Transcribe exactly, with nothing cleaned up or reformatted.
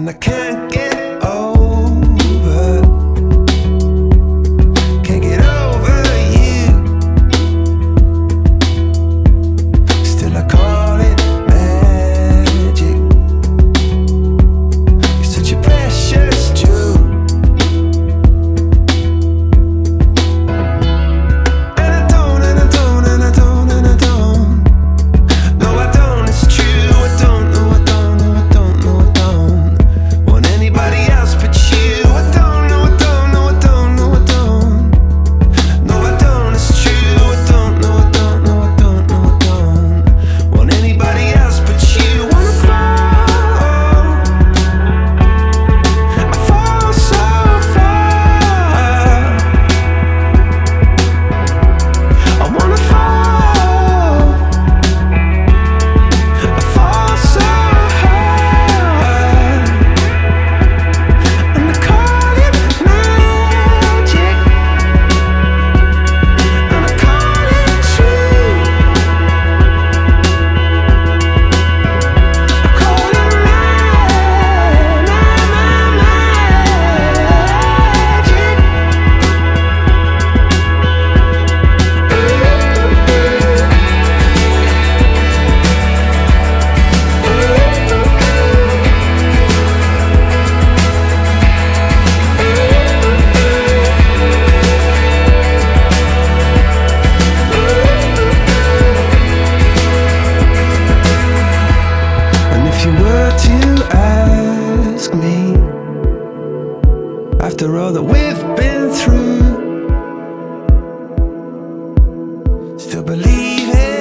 I can't get over, can't get over you. Still I call it magic. You're such a precious jewel, and I don't, and I don't, and I don't, and I don't. No, I don't. It's true. I don't. No, I don't. No, I don't. No, I don't want anybody else but you. I don't. No, I don't. No, I don't. No, I don't. No, I don't. It's true. I don't. No, I don't. No, I don't. No, I don't want anybody else but you. Wanna fall, I fall so far. I wanna fall, I fall so hard, and I call it magic, and I call it true. I call it ma- ma- ma- And if you were to ask me, after all that we've been through, still believe it.